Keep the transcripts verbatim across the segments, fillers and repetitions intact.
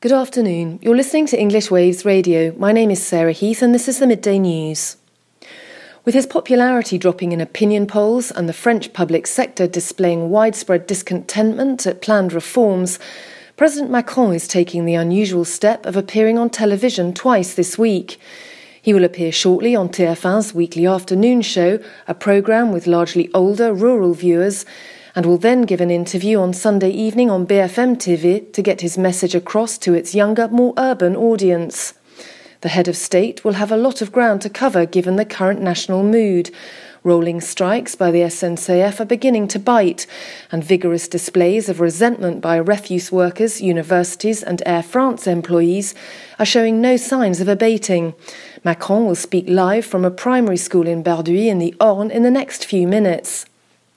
Good afternoon. You're listening to English Waves Radio. My name is Sarah Heath and this is the Midday News. With his popularity dropping in opinion polls and the French public sector displaying widespread discontentment at planned reforms, President Macron is taking the unusual step of appearing on television twice this week. He will appear shortly on T F one's weekly afternoon show, a programme with largely older rural viewers, and will then give an interview on Sunday evening on B F M T V to get his message across to its younger, more urban audience. The head of state will have a lot of ground to cover given the current national mood. Rolling strikes by the S N C F are beginning to bite, and vigorous displays of resentment by refuse workers, universities and Air France employees are showing no signs of abating. Macron will speak live from a primary school in Barduy in the Orne in the next few minutes.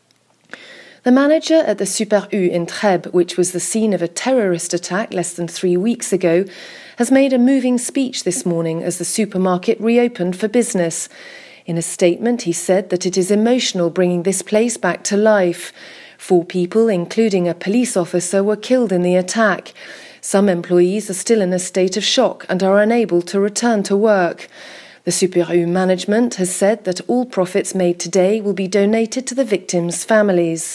The manager at the Super U in Trèbes, which was the scene of a terrorist attack less than three weeks ago, has made a moving speech this morning as the supermarket reopened for business. In a statement, he said that it is emotional bringing this place back to life. Four people, including a police officer, were killed in the attack. Some employees are still in a state of shock and are unable to return to work. The Super U management has said that all profits made today will be donated to the victims' families.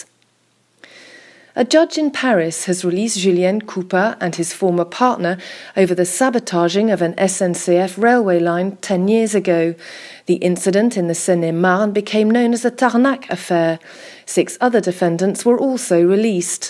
A judge in Paris has released Julien Coupa and his former partner over the sabotaging of an S N C F railway line ten years ago. The incident in the Seine-et-Marne became known as the Tarnac affair. Six other defendants were also released.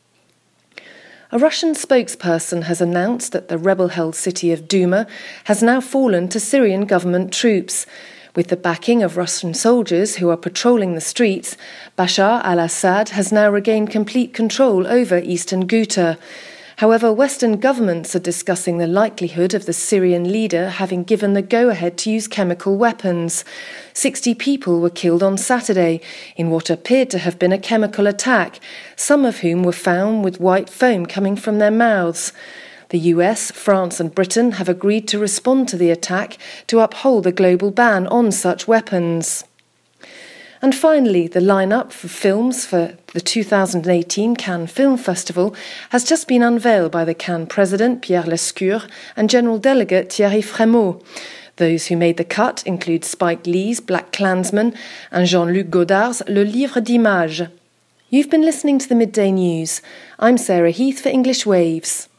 A Russian spokesperson has announced that the rebel-held city of Douma has now fallen to Syrian government troops. With the backing of Russian soldiers who are patrolling the streets, Bashar al-Assad has now regained complete control over eastern Ghouta. However, Western governments are discussing the likelihood of the Syrian leader having given the go-ahead to use chemical weapons. Sixty people were killed on Saturday in what appeared to have been a chemical attack, some of whom were found with white foam coming from their mouths. The U S, France and Britain have agreed to respond to the attack to uphold a global ban on such weapons. And finally, the lineup for films for the two thousand eighteen Cannes Film Festival has just been unveiled by the Cannes president Pierre Lescure and General Delegate Thierry Frémaux. Those who made the cut include Spike Lee's Black Klansman and Jean-Luc Godard's Le Livre d'Images. You've been listening to the Midday News. I'm Sarah Heath for English Waves.